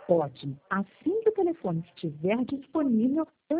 Ótimo. Assim que o telefone estiver disponível, eu